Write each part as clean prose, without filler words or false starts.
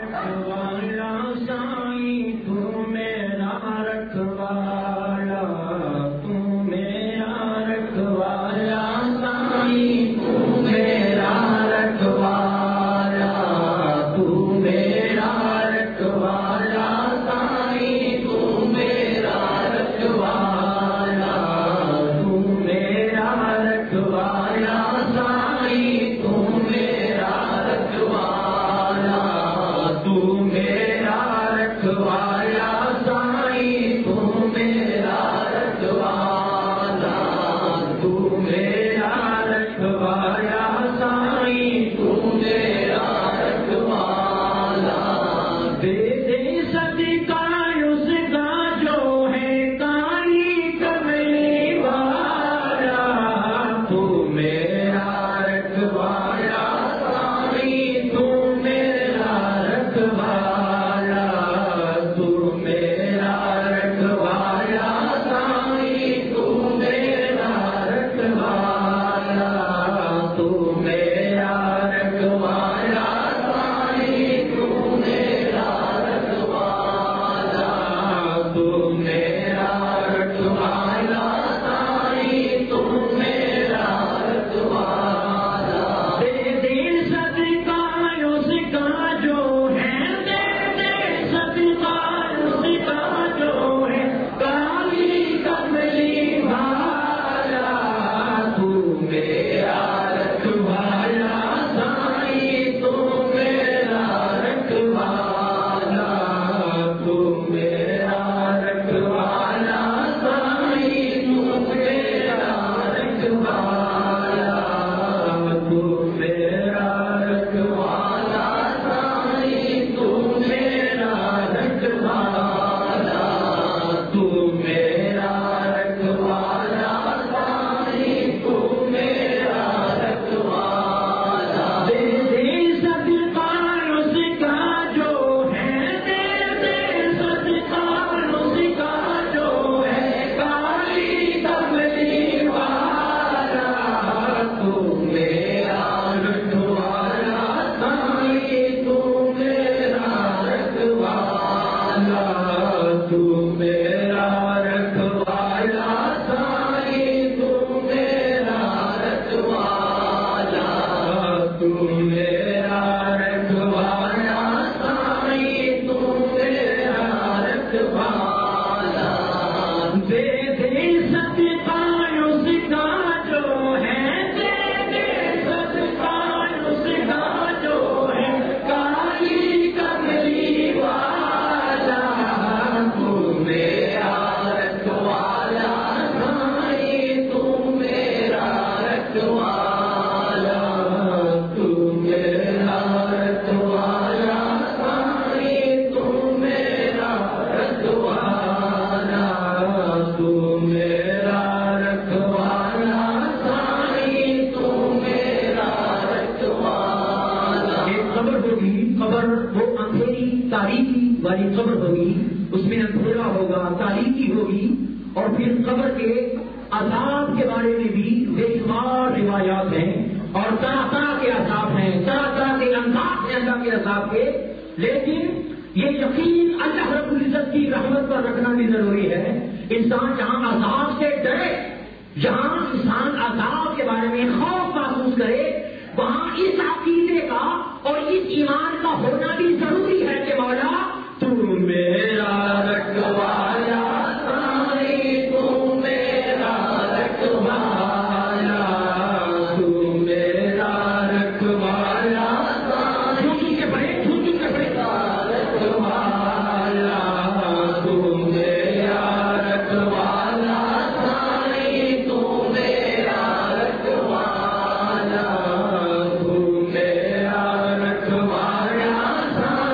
رکھوالا سائیں تو میرا رکھوالا، تو میرا رکھوالا سائیں تو میرا رکھوالا، تو میرا رکھوالا سائیں تو میرا رکھوالا، تو میرا رکھوالا سائیں تو میرا رکھوالا، تو میرا رکھوالا سائیں تو میرا رکھوالا، تو میرا رکھوالا سائیں تو میرا رکھوالا، دے دے صدقہ اس کا جو ہے کالی کملی والا، تو میرا رکھوالا سائیں تو میرا رکھوالا، تو میرا رکھوالا سائیں تو میرا رکھوالا، تو میرا رکھوالا سائیں تو میرا رکھوالا، تو میرا رکھوالا سائیں تو میرا رکھوالا، دے دے صدقہ اس کا جو ہے، دے دے صدقہ اس کا جو ہے کالی کملی والا، تو میرا رکھوالا سائیں تو میرا رکھوالا، تو میرا رکھوالا سائیں تو میرا رکھوالا، تو میرا رکھوالا سائیں تو میرا رکھوالا، تو میرا رکھوالا سائیں تو میرا رکھوالا، دے دے صدقہ اس کا جو ہے، دے دے صدقہ اس کا جو ہے کالی کملی والا، تو میرا رکھوالا سائیں تو میرا رکھوالا، تو میرا رکھوالا سائیں تو میرا رکھوالا، تو میرا رکھوالا سائیں تو میرا رکھوالا، دے دے صدقہ اس کا جو ہے، دے دے صدقہ اس کا جو ہے کالی کملی والا، تو میرا رکھوالا سائیں تو میرا رکھوالا، تو میرا رکھوالا سائیں تو میرا رکھوالا، تو میرا رکھوالا سائیں تو میرا رکھوالا۔ ایک قبر ہوگی، قبر وہ اندھیری تاریکی والی قبر ہوگی، اس میں اندھیرا ہوگا، تاریکی ہوگی، اور پھر قبر کے عذاب کے بارے میں بھی بے شمار روایات ہیں، اور طرح طرح کے عذاب ہیں، طرح طرح کے انداز ہیں اللہ کے عذاب کے، لیکن یہ یقین اللہ رب العزت کی رحمت پر رکھنا بھی ضروری ہے۔ انسان جہاں عذاب سے ڈرے، جہاں انسان عذاب کے بارے میں خوف محسوس کرے، وہاں اس عقیدے کا اور اس ایمان کا ہونا بھی ضروری ہے کہ مولا تو میرا رکھوالا سائیں تو میرا رکھوالا، تو میرا رکھوالا سائیں کے بڑے رکھوالا، تو میرا رکھوالا سائیں تو میرا رکھوالا، تو میرا رکھوالا سائیں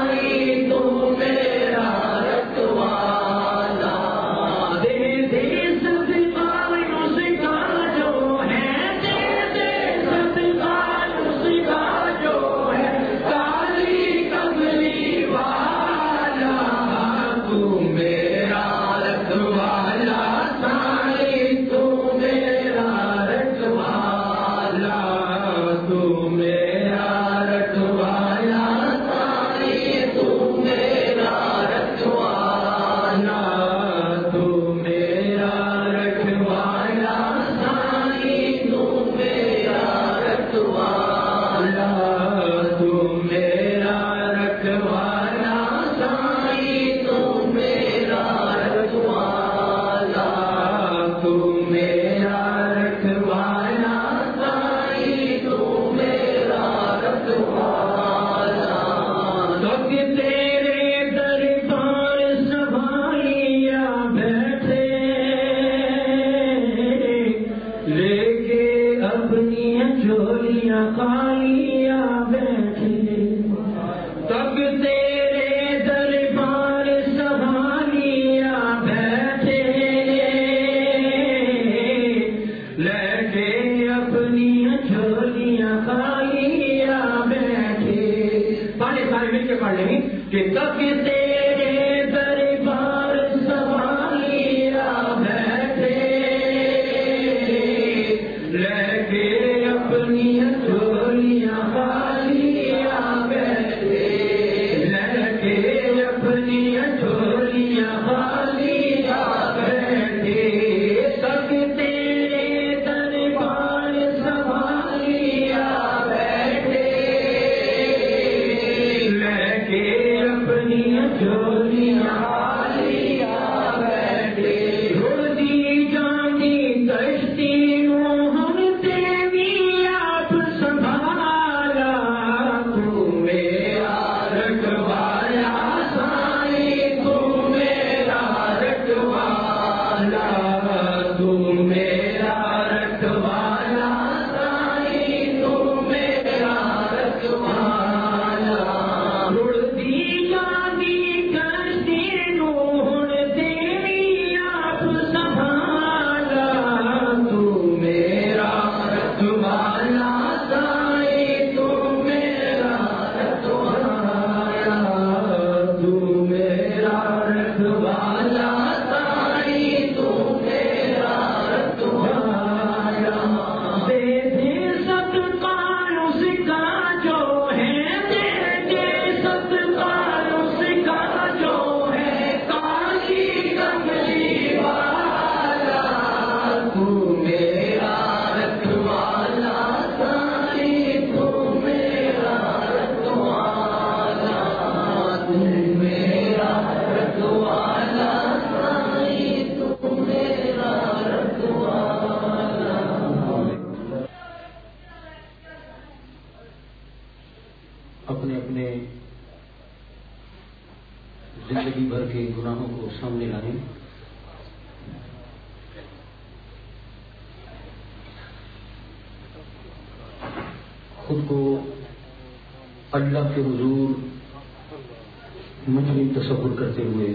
हैं कि तक तेरे दरबार सवालिया बैठे, लेके अपनी झोलियां खालियां बैठे, लेके अपनी झोलियां खालियां बैठे, तक तेरे दरबार सवालिया बैठे, लेके अपनी झोलियां खालियां बैठे। रुड़दी जानी कश्ती मोहन तेरी आप संभाला, तू मेरा रखवाला साईं, तू मेरा रखवाला, तू मेरा रखवाला साईं, तू मेरा रखवाला। रुड़दी जानी कश्ती मोहन तेरी आप संभाला, तू मेरा रखवाला साईं, तू मेरा रखवाला, तू मेरा रखवाला साईं, तू मेरा रखवाला। दे दे सत्कार उसका जो है, दे दे सत्कार उसका जो है, काली कमली वाला, तू मेरा रखवाला साईं, तू मेरा रखवाला, तू मेरा रखवाला साईं, तू मेरा रखवाला। अपने अपने जिंदगी भर के गुनाहों को सामने लाएं। खुद को अल्लाह के हुजूर मुजरिम तसव्वुर करते हुए,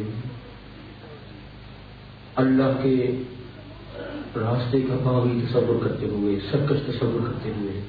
अल्लाह के रास्ते का पावी तसव्वुर करते हुए, सरकश तसव्वुर करते हुए,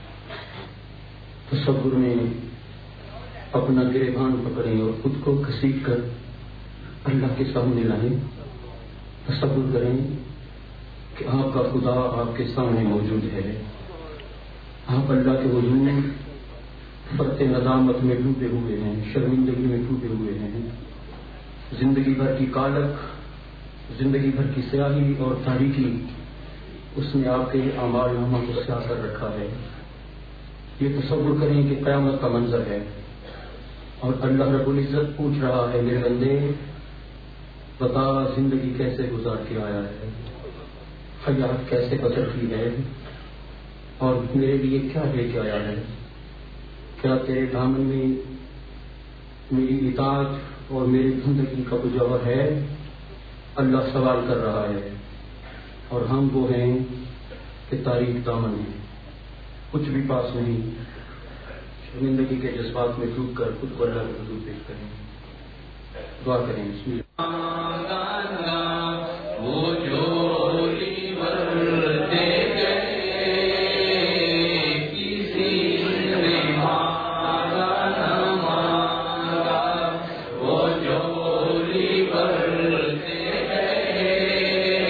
तसव्वुर में अपना गिरेबान पकड़ें और खुद को घसीट कर अल्लाह के सामने लाएं। तसव्वुर करें कि आपका खुदा आपके सामने मौजूद है। आप अल्लाह के हुजूर फर्ते नदामत में डूबे हुए हैं, शर्मिंदगी में डूबे हुए हैं। जिंदगी भर की कालक, जिंदगी भर की स्याही और तारीकी उसने आपके अमाल नामा को स्याह कर रखा है। ये तसव्वुर करें कि क़यामत का मंजर है और अल्लाह रब्बुल इज्जत पूछ रहा है, मेरे बंदे बता जिंदगी कैसे गुजार के आया है, हयात कैसे बसर की है और मेरे लिए क्या लेके आया है। क्या तेरे दामन में मेरी इताअत और मेरी जिंदगी का कुछ जवाब है? अल्लाह सवाल कर रहा है और हम वो हैं कि तारीख दामन है, कुछ भी पास नहीं। शर्मिंदगी के जज्बात में डूब कर खुद को अल्लाह के हुजूर पेश करें, दुआ करें। वो झोली भरते गए, किसी ने मांगा न मांगा, वो झोली भरते गए,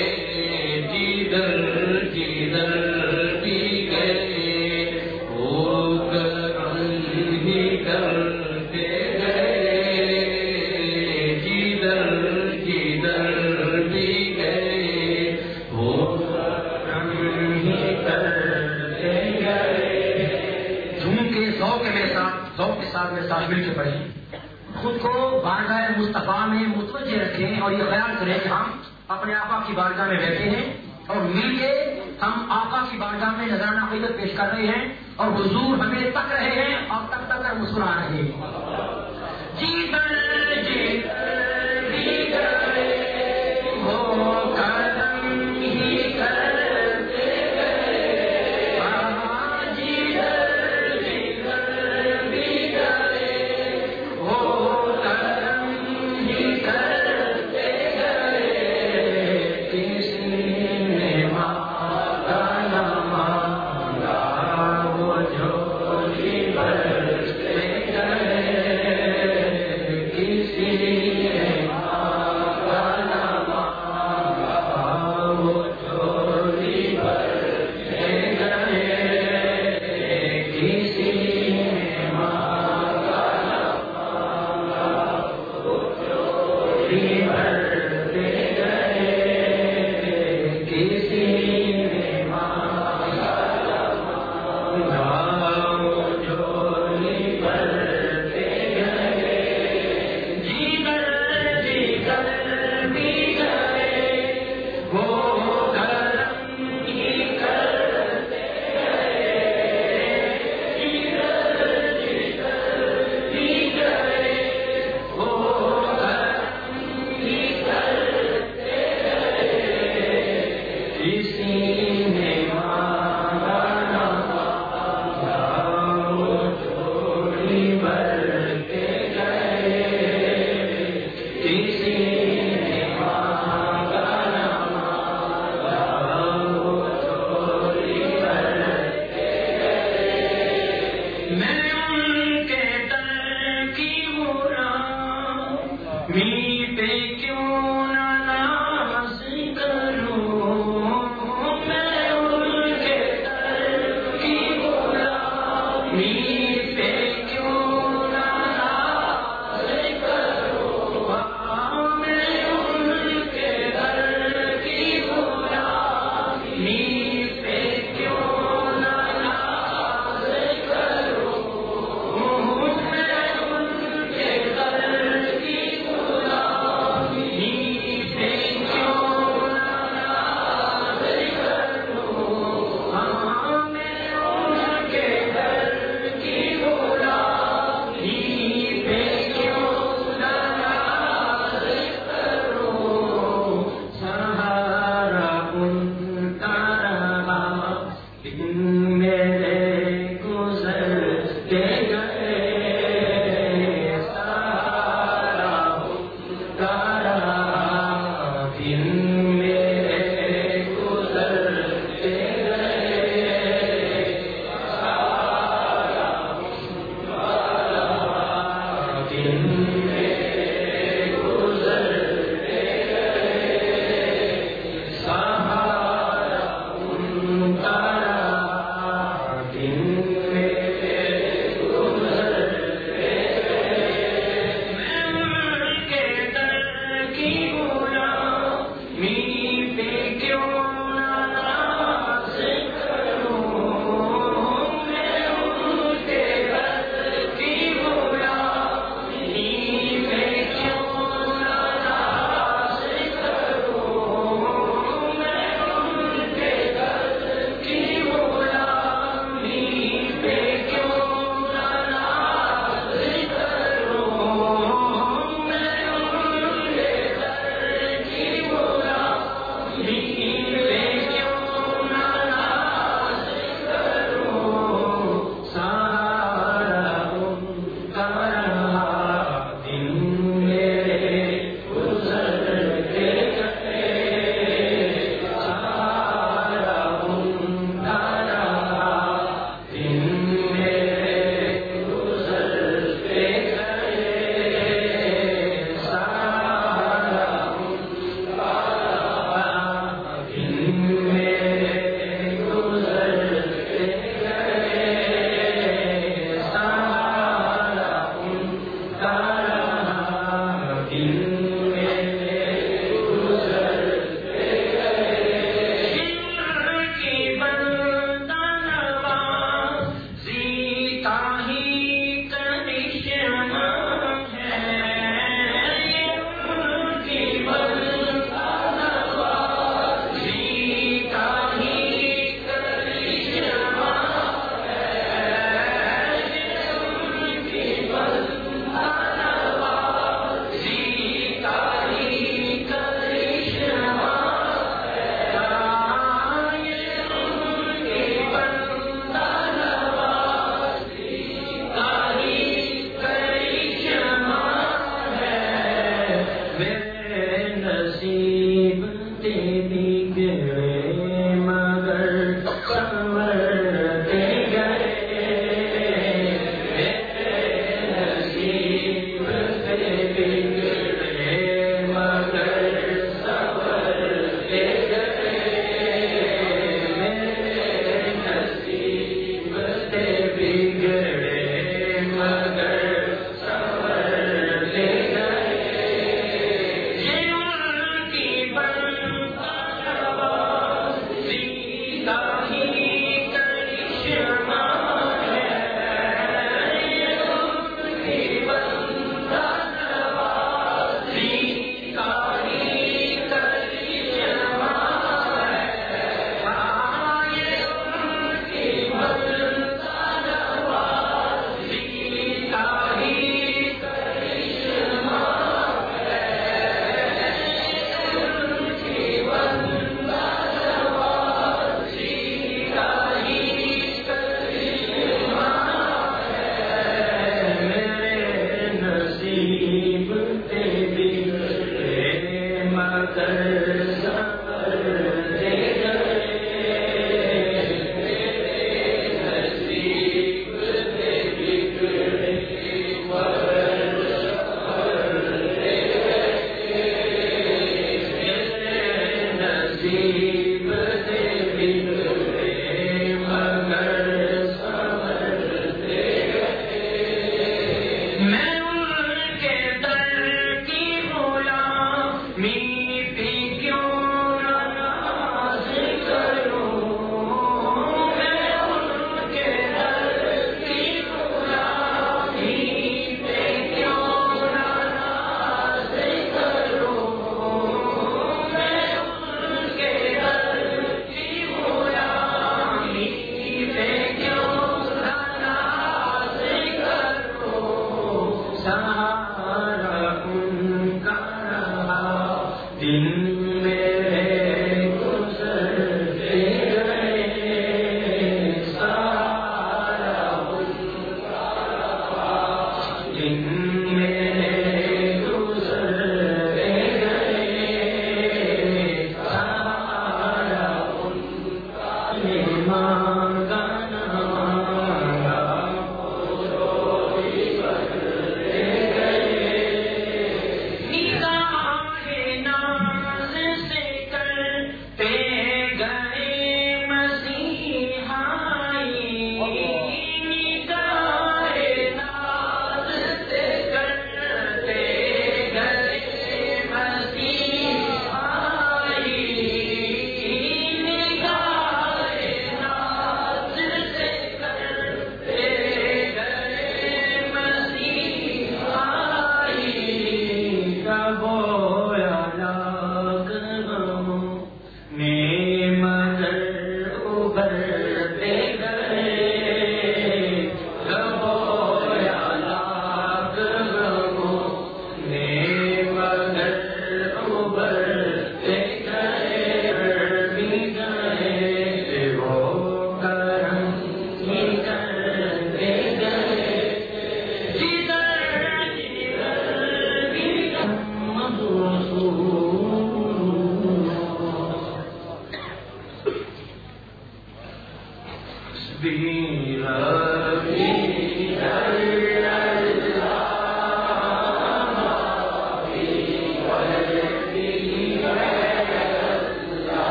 जिधर जिधर भी गए, वो करम ही करते गए, जिधर जिधर भी गए, वो करम ही करते गए। झूम के ज़ौक़ के साथ में साथ मिल के पढ़ें, खुद को बारगाह मुस्तफा में मुतवज्जे रखें और ये ख्याल करें कि हम अपने आका की बारगाह में बैठे हैं और मिल के हम आका की बारगाह में नजराना अक़ीदत पेश कर रहे हैं और हुजूर हमें तक रहे हैं और तक तक कर मुस्कुरा रहे हैं। जीवन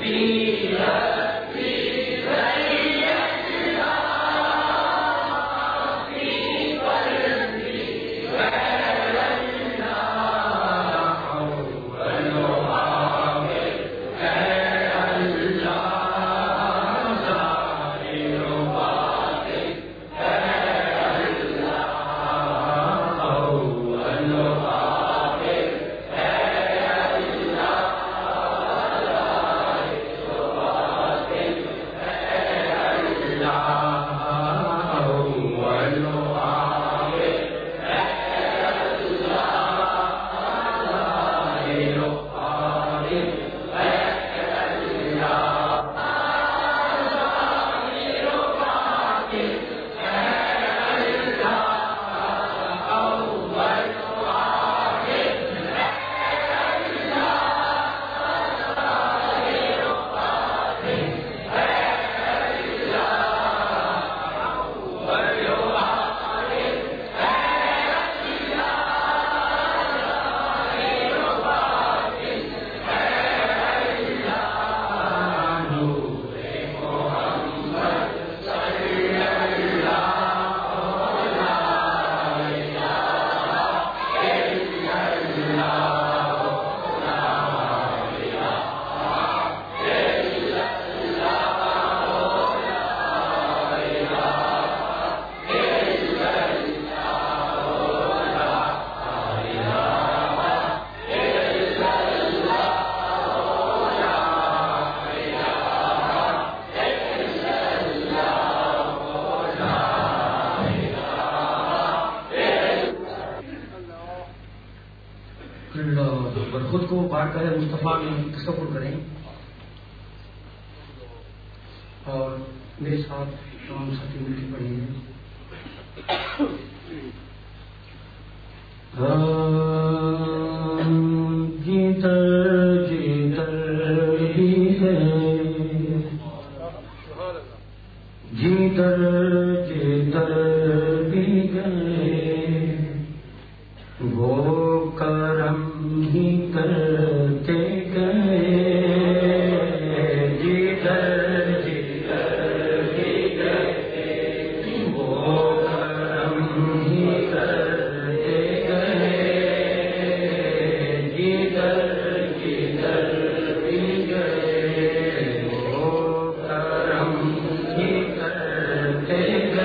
خود کو بانٹ کر مصطفیٰ میں تصور کریں اور میرے ساتھ تمام ساتھی مل کے پڑھیں گے. جیتر بھی ہے جیتر بھی گئے وہ کرم ہی کرتے گئے جیتر بھی گئے وہ کرم ہی کرتے گئے جیتر بھی گئے وہ کرم ہی کرتے گئے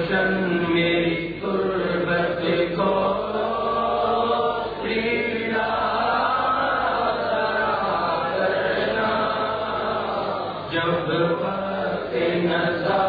روشن میری تربت کو لیلا کرنا، جب وقت نظر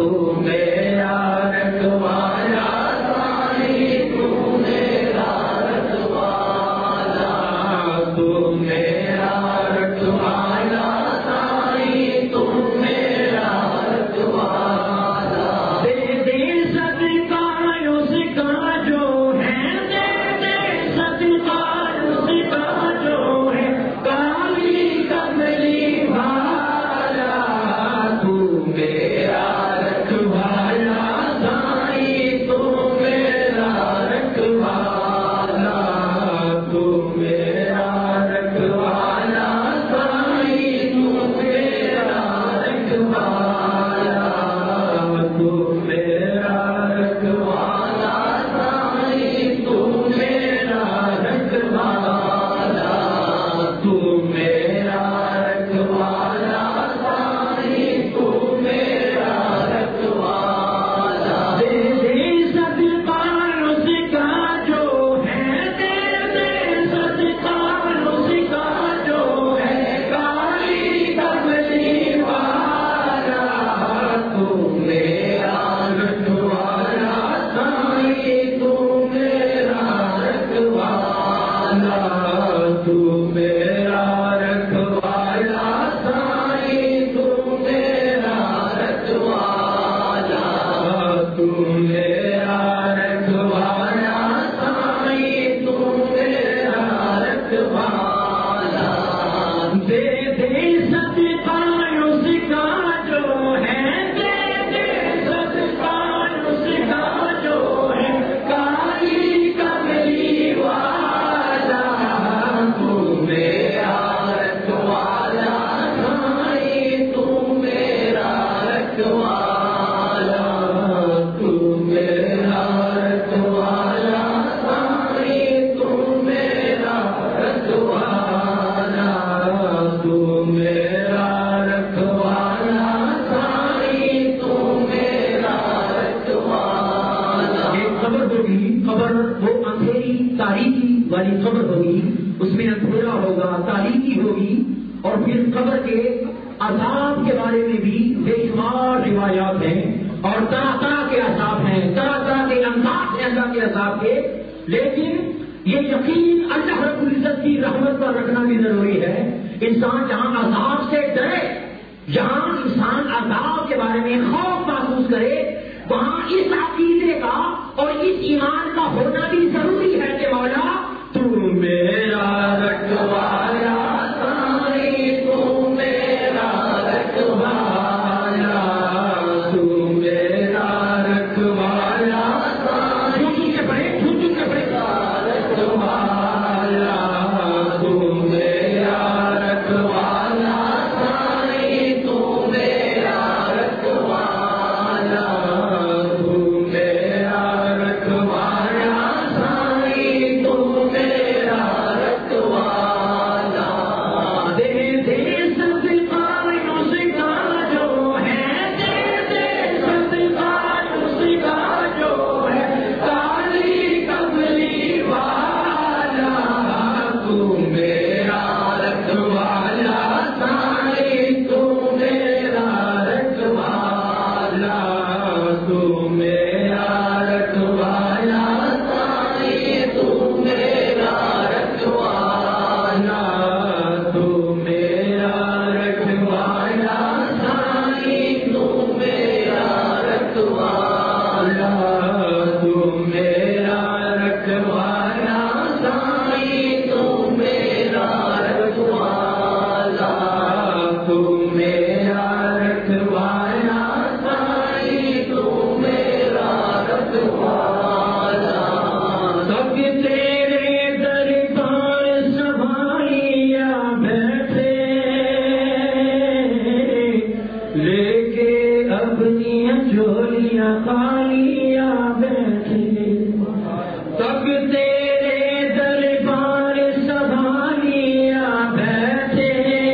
تو میرا رکھوالا سائیں تو میرا رکھوالا تو میرا رکھوالا سائیں تو میرا رکھوالا دے دے صدقہ اس کا جو ہے دے دے صدقہ اس کا جو ہے کالی کملی والا تو میرا رکھوالا سائیں تو میرا رکھوالا تو میرا رکھوالا سائیں تو میرا رکھوالا تو میرا رکھوالا سائیں تو میرا رکھوالا تو میرا رکھوالا سائیں تو میرا رکھوالا دے دے صدقہ اس کا جو ہے دے دے صدقہ اس کا جو ہے کالی کملی والا تو میرا رکھوالا سائیں تو میرا رکھوالا تو میرا رکھوالا سائیں تو میرا رکھوالا تو میرا رکھوالا سائیں تو میرا رکھوالا دے دے صدقہ اس کا جو ہے دے دے صدقہ اس کا جو ہے کالی کملی والا تو میرا رکھوالا سائیں تو میرا رکھوالا تو میرا رکھوالا سائیں تو میرا رکھوالا تو میرا رکھوالا سائیں تو میرا رکھوالا ایک قبر ہوگی قبر وہ اندھیری تاریکی والی قبر ہوگی اس میں اندھیرا ہوگا تاریکی ہوگی اور پھر قبر کے عذاب کے بارے میں بھی بے شمار روایات ہیں اور طرح طرح کے عذاب ہیں طرح طرح کے انداز ہیں اللہ کے عذاب کے لیکن یہ یقین اللہ رب العزت کی رحمت پر رکھنا بھی ضروری ہے انسان جہاں عذاب سے ڈرے جہاں انسان عذاب کے بارے میں خوف محسوس کرے وہاں اس عقیدے کا اور اس ایمان کا ہونا بھی ضروری ہے کہ مولا تو میرا رکھوالا سائیں تو میرا رکھوالا تو میرا رکھوالا سائیں کے پڑے رکھوالا تو میرا رکھوالا سائیں تو میرا رکھوالا تو میرا رکھوالا سائیں تو میرا رکھوالا دے دے صدقہ اس کا جو ہے دے دے صدقہ اس کا جو ہے کالی کملی والا تو میرا رکھوالا سائیں تو میرا رکھوالا تو میرا رکھوالا سائیں تو میرا رکھوالا تو میرا رکھوالا سائیں تو میرا رکھوالا تو میرا رکھوالا سائیں تو میرا رکھوالا تو میرا رکھوالا سائیں تو میرا رکھوالا سب تیرے دربار سنبھالیا بیٹھے لے کے اپنی جھولیاں خالیاں بیٹھے سب تیرے دربار سنبھالیا بیٹھے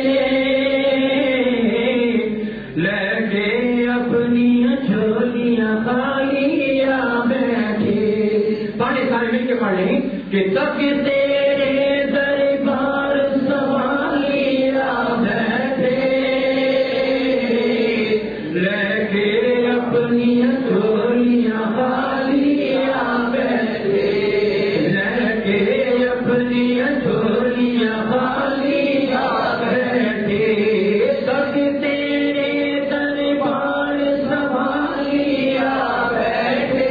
لے کے اپنی جھولیاں خالیاں بیٹھے پڑھے سارے مل کے پڑھ لیں کہ تب تیرے دربار سنبھالیا بیٹھے لے کے اپنی اپنی جھولیاں خالیاں بیٹھے لے کے اپنی جھولیاں خالیاں بیٹھے سب تیرے دربار سنبھالیا بیٹھے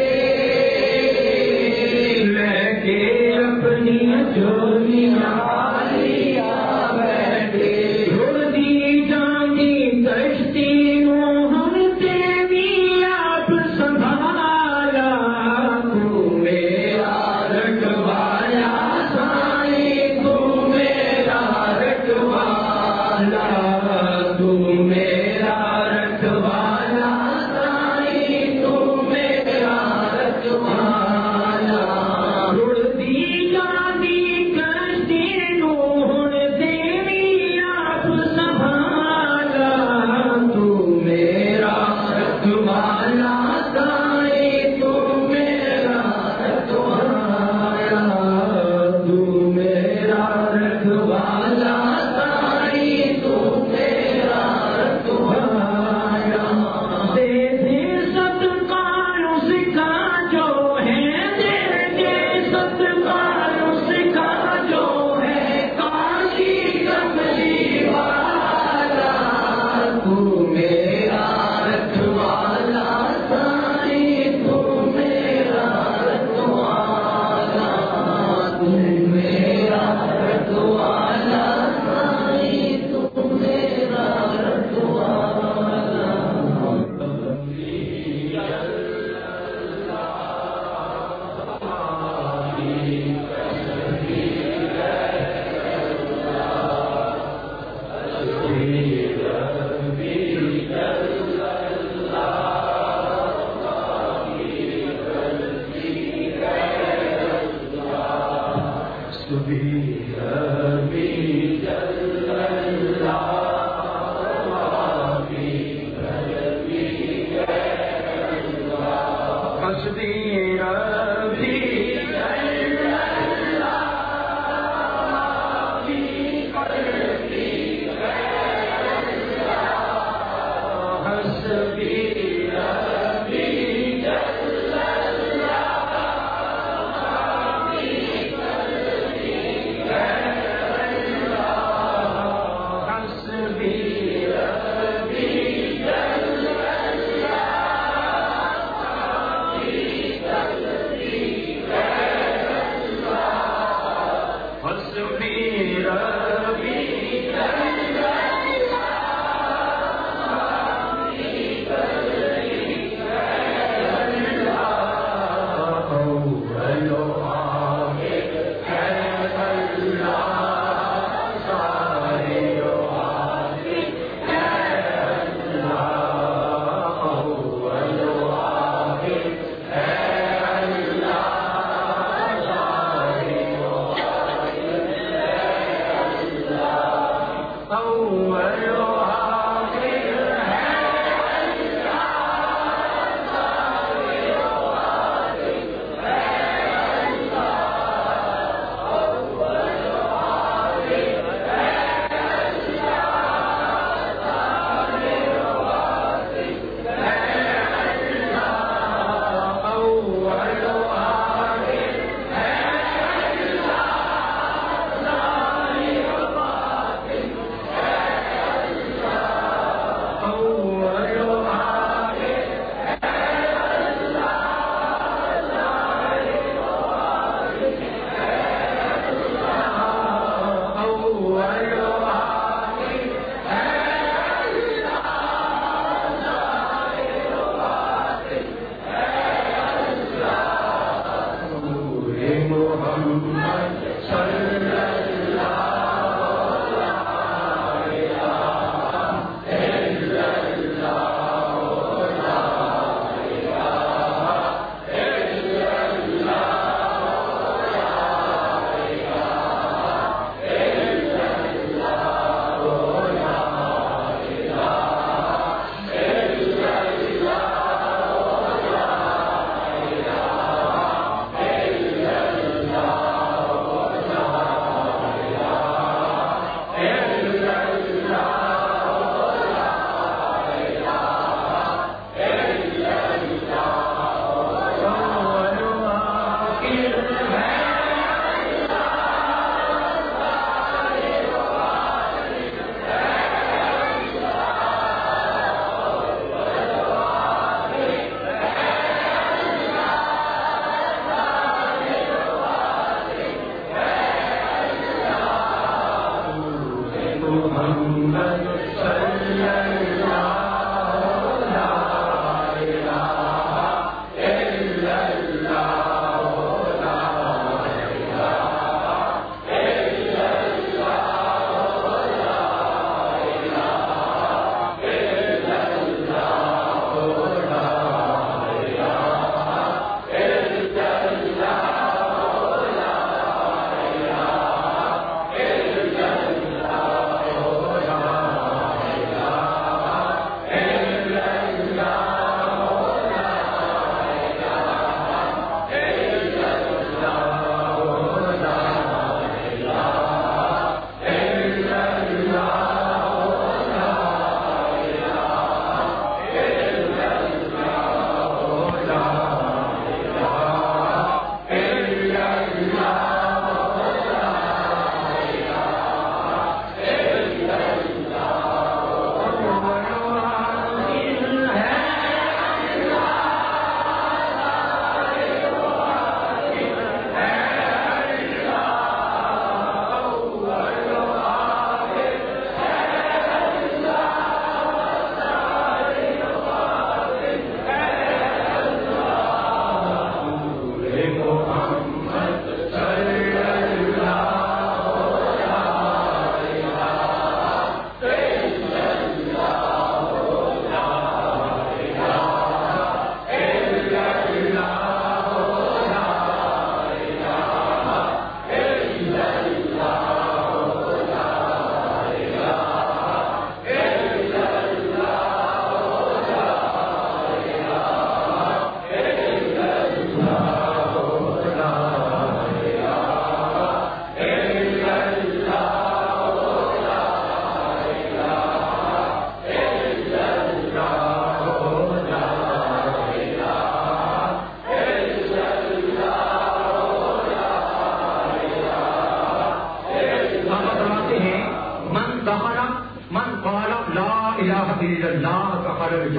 لے کے اپنی جھولیاں خالیاں بیٹھے رڑتی جاندی کشتی ہم تیری آپ سنبھالا تو میرا رکھوالا سائیں تو میرا رکھوالا تو میرا رکھوالا سائیں تو میرا رکھوالا رڑتی جاندی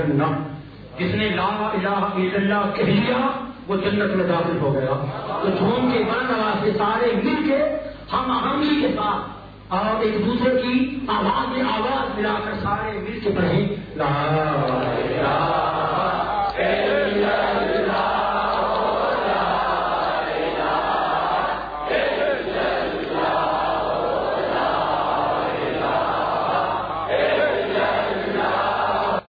الجنہ. جس نے لا الہ الا اللہ کہہ لیا وہ جنت میں داخل ہو گیا. تو جھوم کے بلند آواز سے سارے مل کے ہم آہنگی کے ساتھ اور ایک دوسرے کی آواز میں آواز ملا کر سارے مل کے پڑھیں لا